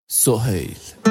سهیل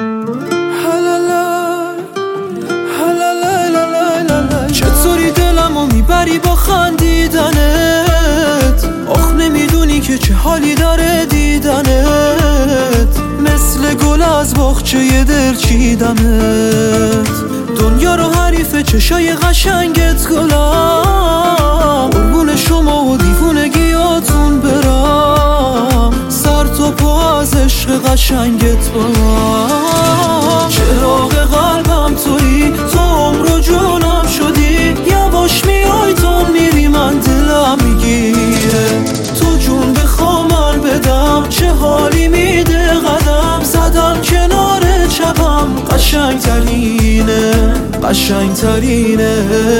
چطوری دلمو میبری با خندیدنت؟ آخ نمیدونی که چه حالی داره دیدنت، مثل گل از باغچه دل چیدمت. دنیا رو حریف چشای قشنگت گلم، قربون شما و دیوونگیاتون برم، سر تا پا از عشق قشنگت برم. چراغ قلبم تویی، تو عمر و جونم شدی، یواش میای تو میری من دلم میگیره. تو جون بخوام من بدم، چه حالی میده قدم زدم کنار چپم، قشنگترینه قشنگترینه.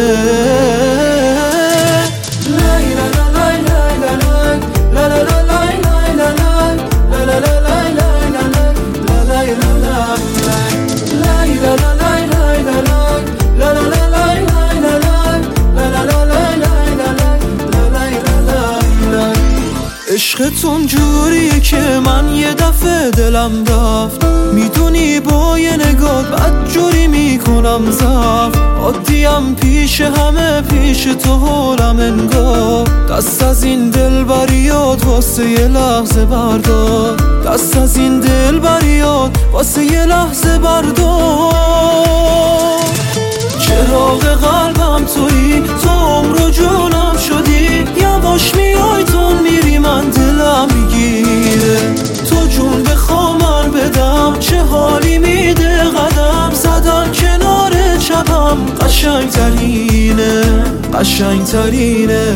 عشقتون جوریه که من یه دفعه دلم رفت، میدونی با یه نگاه بد جوری میکنم زفت. عادیم پیش همه، پیش تو حالم انگار، دست از این دل بریاد واسه یه لحظه بردار، دست از این دل بریاد واسه یه لحظه بردار. چراغ قلبم تویی، تو عمر و جونم شدی، یواش میای تو میری من دلم میگیره. تو جون بخوام من بدم، چه حالی میده قدم زدم کنار چپم، قشنگترینه قشنگترینه.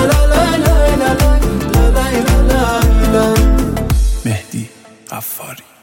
مهدی غفاری.